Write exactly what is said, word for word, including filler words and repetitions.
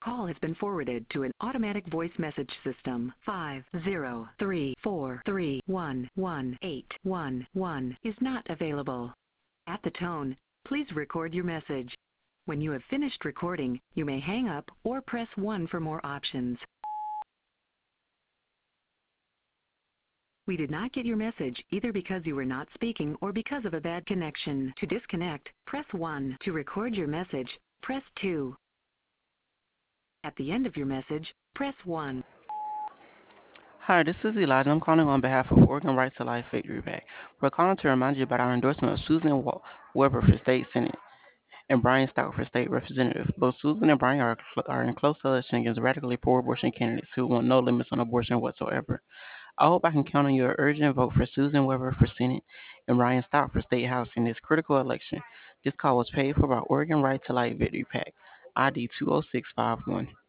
Call has been forwarded to an automatic voice message system. Five zero three four three one one eight one one is not available. At the tone, please record your message. When you have finished recording, you may hang up or press one for more options. We did not get your message either because you were not speaking or because of a bad connection. To disconnect, press one. To record your message, press two. At the end of your message, press one. Hi, this is Elijah. I'm calling on behalf of Oregon Right to Life Victory Pack. We're calling to remind you about our endorsement of Susan Wa- Weber for State Senate and Brian Stout for State Representative. Both Susan and Brian are, are in close election against radically pro-abortion candidates who want no limits on abortion whatsoever. I hope I can count on your urgent vote for Susan Weber for Senate and Ryan Stout for State House in this critical election. This call was paid for by Oregon Right to Life Victory Pack, I D two oh six five one.